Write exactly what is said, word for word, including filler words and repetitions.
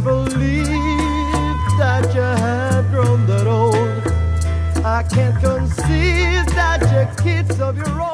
believe that you have grown that old. I can't conceive that you're kids of your own.